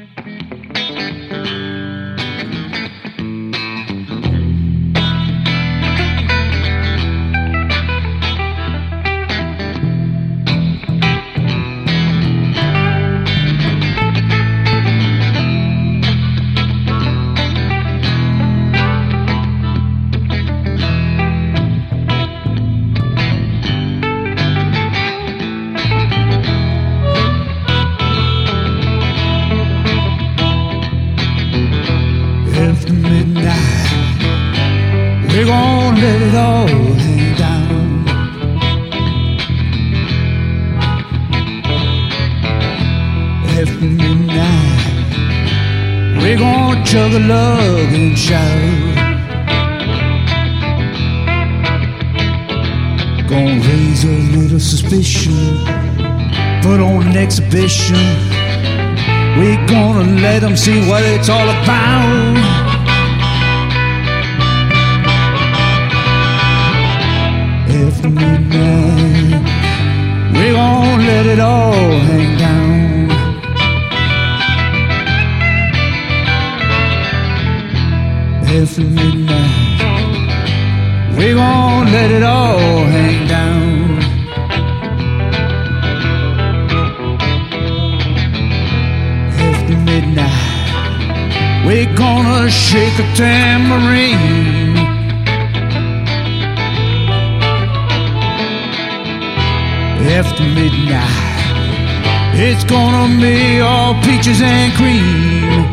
We're gonna let it all hang down. After midnight, we're gonna chug a lug and shout. Gonna raise a little suspicion, put on an exhibition. We're gonna let them see what it's all about. After midnight, we're gonna let it all hang down. After midnight, we're gonna let it all hang down. After midnight, we're gonna shake a tambourine. After midnight, it's gonna be all peaches and cream.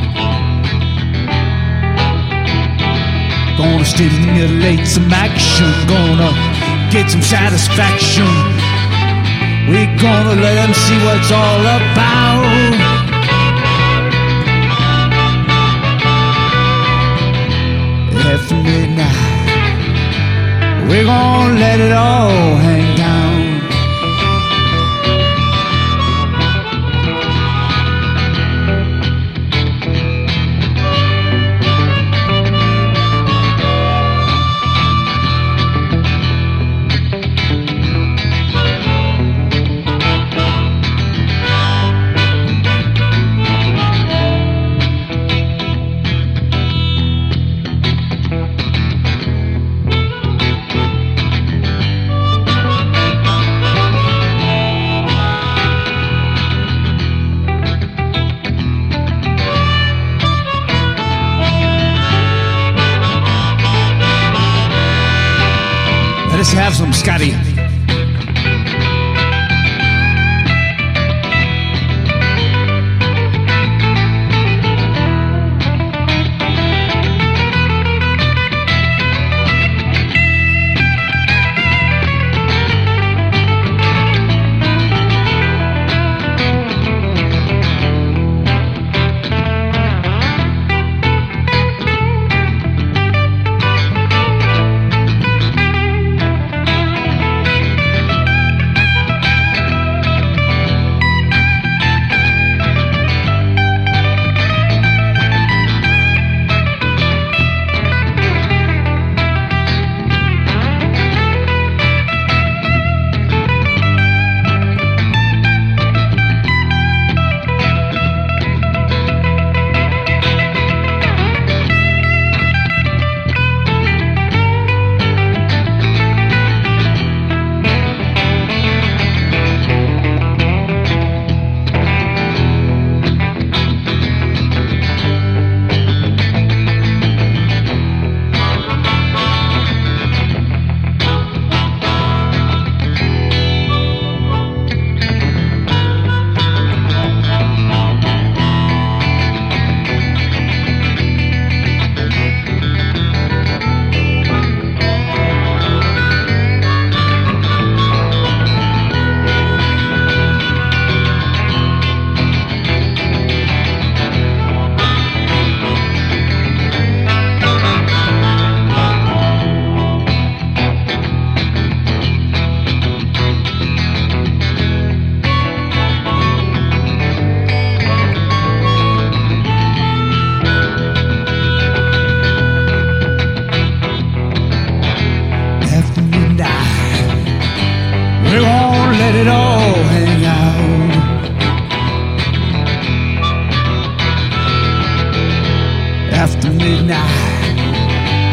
Gonna stimulate some action, gonna get some satisfaction. We're gonna let them see what it's all about. After midnight, we're gonna let it all hang down. Let's have some, Scotty.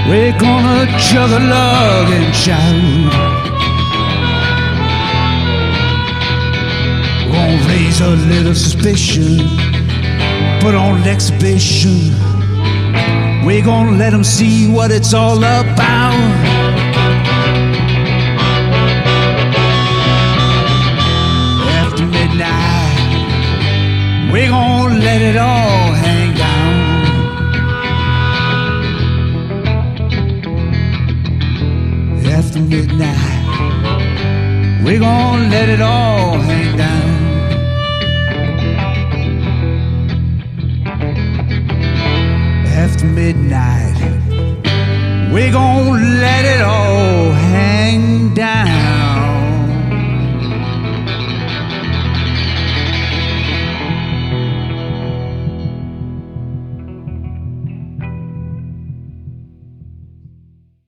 We're gonna chug a lug and shout. We're gonna raise a little suspicion, put on an exhibition. We're gonna let them see what it's all about. After midnight, we're gonna let it all hang down. After midnight, we're gonna let it all hang down.